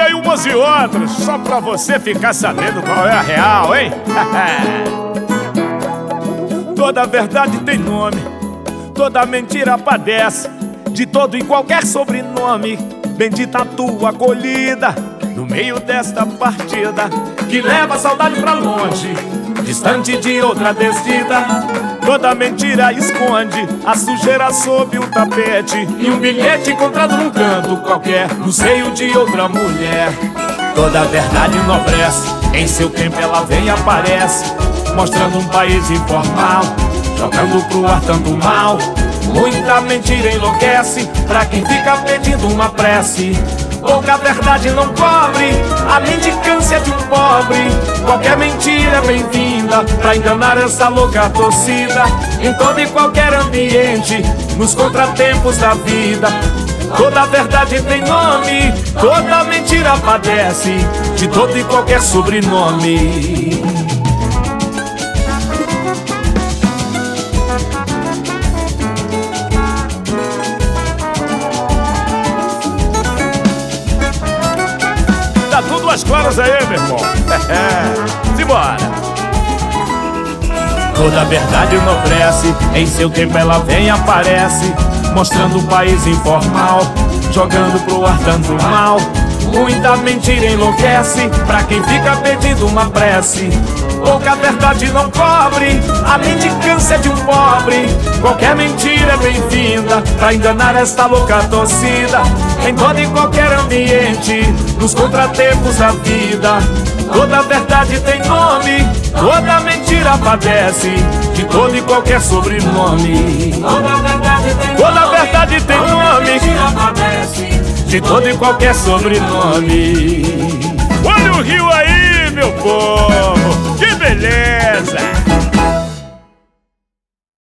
aí umas e outras, só pra você ficar sabendo qual é a real, hein? Toda verdade tem nome, toda mentira padece de todo e qualquer sobrenome. Bendita a tua acolhida no meio desta partida que leva a saudade pra longe, distante de outra descida. Toda mentira esconde a sujeira sob o tapete e um bilhete encontrado num canto qualquer, no seio de outra mulher. Toda verdade enobrece, em seu tempo ela vem e aparece, mostrando um país informal, jogando pro ar tanto mal. Muita mentira enlouquece pra quem fica pedindo uma prece. Pouca verdade não cobre a mendicância de um pobre. Qualquer mentira é bem-vinda pra enganar essa louca torcida. Em todo e qualquer ambiente, nos contratempos da vida. Toda verdade tem nome, toda mentira padece de todo e qualquer sobrenome. Tá tudo às claras aí, meu irmão. Simbora. Toda verdade enobrece, em seu tempo ela vem e aparece, mostrando um país informal, jogando pro ar tanto mal. Muita mentira enlouquece pra quem fica pedindo uma prece. Pouca verdade não cobre a mendicância de um pobre. Qualquer mentira é bem-vinda pra enganar esta louca torcida. Em todo e qualquer ambiente, nos contratempos da vida. Toda verdade tem nome, toda mentira padece de todo e qualquer sobrenome. Toda verdade tem nome, de todo e qualquer sobrenome. Olha o rio aí, meu povo!